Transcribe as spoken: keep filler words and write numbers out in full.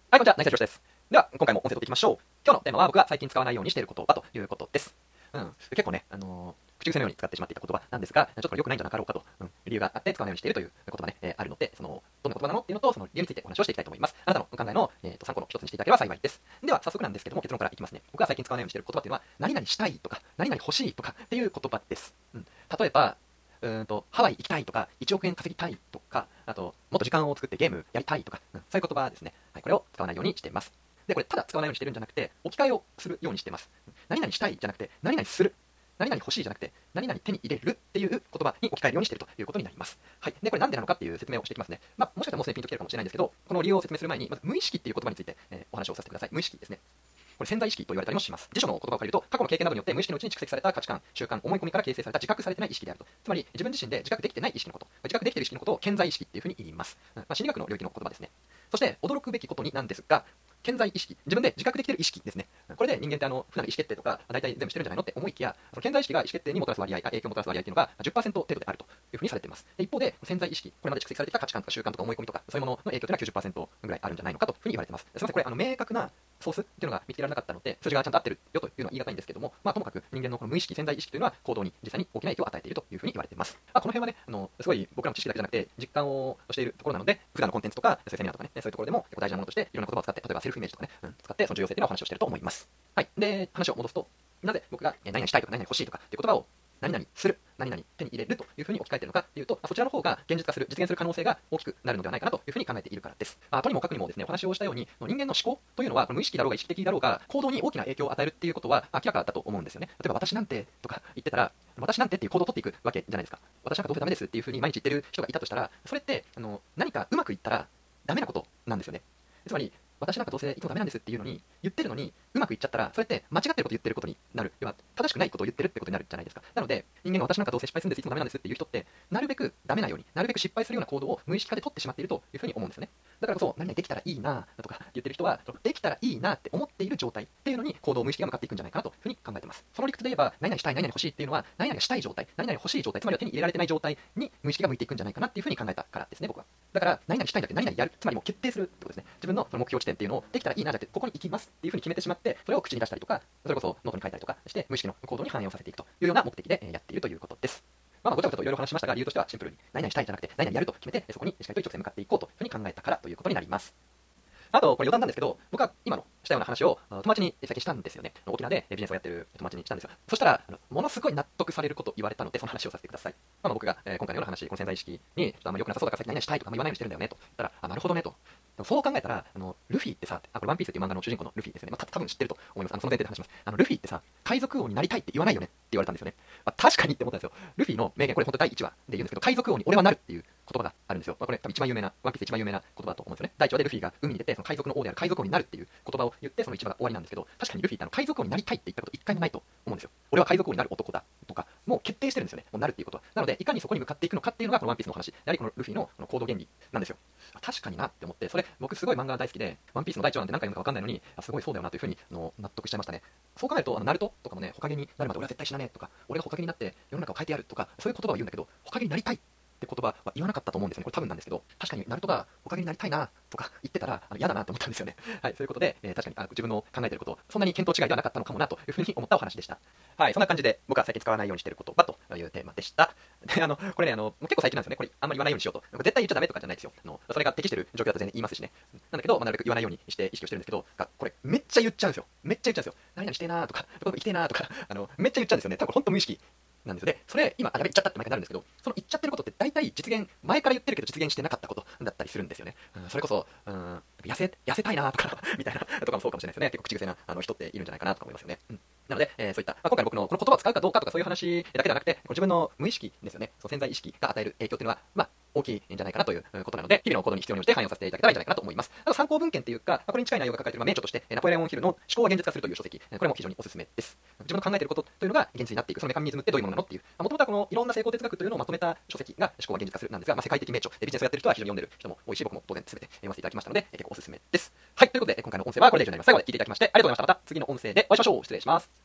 はい、こんにちは、成田博です。では、今回も音声取っていきましょう。今日のテーマは僕が最近使わないようにしている言葉ということです。うん、結構ね、あのー、口癖のように使ってしまっていた言葉なんですが、ちょっとこれ良くないんじゃなかろうかと、うん、理由があって使わないようにしているという言葉ね、えー、あるので、その、どんな言葉なのっていうのと、その理由についてお話をしていきたいと思います。あなたのお考えの、えー、と参考の一つにしていただければ幸いです。では、早速なんですけども、結論からいきますね。僕が最近使わないようにしている言葉っていうのは、何々したいとか、何々欲しいとかっていう言葉です。うん、例えば、うーんとハワイ行きたいとか、いちおくえん稼ぎたいとか、あと、もっと時間を作ってゲームやりたいとか、うん、そういう言葉ですね。はい、これを使わないようにしています。で、これ、ただ使わないようにしてるんじゃなくて、置き換えをするようにしています。何々したいじゃなくて、何々する。何々欲しいじゃなくて、何々手に入れるっていう言葉に置き換えるようにしているということになります。はい。で、これなんでなのかっていう説明をしていきますね。まあ、もしかしたらもうすでにピンときてるかもしれないんですけど、この理由を説明する前に、まず無意識っていう言葉について、えー、お話をさせてください。無意識ですね。これ潜在意識と言われたりもします。辞書の言葉を借りると、過去の経験などによって無意識のうちに蓄積された価値観、習慣、思い込みから形成された自覚されてない意識であると。つまり、自分自身で自覚できてない意識のこと、自覚できている意識のことを潜在意識っていうふうに言います。うん、まあ、心理学の領域の言葉ですね。そして、驚くべきことになんですが、潜在意識、自分で自覚できている意識ですね。これで人間ってあの普段意思決定とか大体全部してるんじゃないのって思いきや、その潜在意識が意思決定にもたらす割合、影響をもたらす割合っていうのがじゅっパーセント程度であるというふうにされています。で一方で、潜在意識、これまで蓄積されてきた価値観とか習慣とか思い込みとか、そういうものの影響というのはきゅうじゅっパーセントぐらいあるんじゃないのかというふうに言われています。すみません、これあの明確なソースっていうのが見つけられなかったので、数字がちゃんと合ってるよというのは言い難いんですけども、まあ、ともかく人間のこの無意識、潜在意識というのは行動に実際に大きな影響を与えているというふうに言われています。まあ、この辺はね、あのすごい僕らの知識だけじゃなくて実感をしているところなので、普段のコンテンツとか、そういうセミナーとかね、そういうところでも結構大事なものとしていろんな言葉を使って、例えばセルフイメージとかね、うん、使ってその重要性というのをお話をしていると思います。はい。で、話を戻すと、なぜ僕が何々したいとか何々欲しいとかっていう言葉を何々する、何々手に入れるというふうに置き換えているのかというと、まあ、そちらの方が現実化する、実現する可能性が大きくなるのではないかなというふうに考えているからです。まあ、とにもかくにもですね、お話をしたように、人間の思考というのは、無意識だろうが意識的だろうが、行動に大きな影響を与えるっていうことは明らかだと思うんですよね。例えば、私なんてとか言ってたら、私なんてっていう行動を取っていくわけじゃないですか。私なんかどうせダメですっていうふうに毎日言ってる人がいたとしたら、それってあの何かうまくいったらダメなことなんですよね。つまり、私なんかどうせいつもダメなんですっていうのに言ってるのにうまくいっちゃったら、それって間違ってること言ってることになる。要は正しくないことを言ってるってことになるじゃないですか。なので、人間が私なんかどうせ失敗するんです、いつもダメなんですっていう人って、なるべくダメなように、なるべく失敗するような行動を無意識化で取ってしまっているというふうに思うんですよね。だからこそ、何々できたらいいなとか言ってる人は、できたらいいなって思っている状態っていうのに行動無意識が向かっていくんじゃないかなというふうに考えています。その理屈で言えば、何々したい、何々欲しいっていうのは、何々がしたい状態、何々欲しい状態、つまりは手に入れられてない状態に無意識が向いていくんじゃないかなっていうふうに考えたからですね、僕は。だから、何々したいんだって何々やる、つまりもう決定するってことですね。自分のその目標地点っていうのをできたらいいなじゃなくて、ここに行きますっていうふうに決めてしまって、それを口に出したりとか、それこそノートに書いたりとかして、無意識の行動に反映をさせていくというような目的でやっているということです。まあ、ごちゃごちゃといろいろ話しましたが、理由としてはシンプルに何々したいじゃなくて何々やると決めて、そこにしっかりと一直線向かっていこうというふうに考えたからということになります。あと、これ余談なんですけど、僕は今のしたような話を友達に最近したんですよね。沖縄でビジネスをやってる友達にしたんですよ。そしたら、あのものすごい納得されることを言われたので、その話をさせてください。まあ、僕が、えー今回のような話、この潜在意識に、ちょっとあんまり良くなさそうだから先何々したいとかあんま言わないようにしてるんだよねと言ったら、あ、なるほどねと。でもそう考えたら、あのルフィってさ、あ、これワンピースっていう漫画の主人公のルフィですよね。まあ、た多分知ってると思います。あのその前提で話します。あのルフィってさ、海賊王になりたいって言わないよねって言われたんですよね。まあ、確かにって思ったんですよ。ルフィの名言、これ本当だいいちわで言うんですけど、海賊王に俺はなるっていう言葉があるんですよ。まあ、これ多分一番有名な、ワンピースで一番有名な言葉だと思うんですよね。だいいちわでルフィが海に出て、その海賊の王である海賊王になるっていう言葉を言って、そのいちわが終わりなんですけど、確かにルフィってあの海賊王になりたいって言ったこと一回もないと思うんですよ。俺は海賊王になる男だとか、もう決定してるんですよね。もうなるっていうことは。なので、いかにそこに向かっていくのかっていうのがこのワンピースの話。やはりこのルフィのこの行動原理なんですよ。確かになって思って、それ僕すごい漫画大好きで、ワンピースのだいいちわなんて何回読むか分かんないのに、すごいそうだよなというふうにあの納得しちゃいましたね。そう考えると、あのナルトとかもね、ホカゲになるまで俺は絶対死なねえとか、俺がホカゲになって世の中を変えてやるとか、そういう言葉を言うんだけど、ホカゲになりたいって言葉は言わなかったと思うんですよね。これ多分なんですけど、確かにナルトがホカゲになりたいなとか言ってたらあの嫌だなと思ったんですよね。はい、そういうことで、えー、確かにあ自分の考えていること、そんなに見当違いではなかったのかもなというふうに思ったお話でした。はい、そんな感じで僕は最近使わないようにしている言葉というテーマでした。で、あの、これね、あの、結構最近なんですよね。これあんまり言わないようにしようと。絶対言っちゃダメとかじゃないですよ。あの、それが適してる状況だと全然言いますしね。なんだけど、まあ、なるべく言わないようにして意識をしてるんですけど、これめっちゃ言っちゃうんですよ。めっちゃ言っちゃうんですよ。何々してえなーとか、ここ行きてえなーとか、あの、めっちゃ言っちゃうんですよね。多分これ本当無意識なんですよ。で、それ今、あ、やべ、言っちゃったって毎回なるんですけど、その言っちゃってることって大体実現、前から言ってるけど実現してなかったことだったりするんですよね。うん、それこそ、うん、痩せ、痩せたいなーとか、みたいなとかもそうかもしれないですよね。結構口癖なあの人っているんじゃないかなとか思いますよね。うん、なので、えー、そういった、まあ、今回の僕のこの言葉を使うかどうかとかそういう話だけではなくて、自分の無意識ですよね。その潜在意識が与える影響っていうのは、まあ、大きいんじゃないかなということなので、日々の行動に必要に応じて反映させていただけたらいいんじゃないかなと思います。あと参考文献っていうか、これに近い内容が書かれている名著として、ナポレオンヒルの思考は現実化するという書籍、これも非常におすすめです。自分の考えていることというのが現実になっていく、そのメカニズムってどういうものなのっていう、もともとはこのいろんな成功哲学というのをまとめた書籍が思考は現実化するなんですが、まあ、世界的名著、ビジネスをやってる人は非常に読んでる人も多いし、僕も当然全て読ませていただきましたので、結構おすすめです。はい、ということで今回の音声はこれで以上になります。最後まで聞いていただきましてありがとうございました。また次の音声でお会いしましょう。失礼します。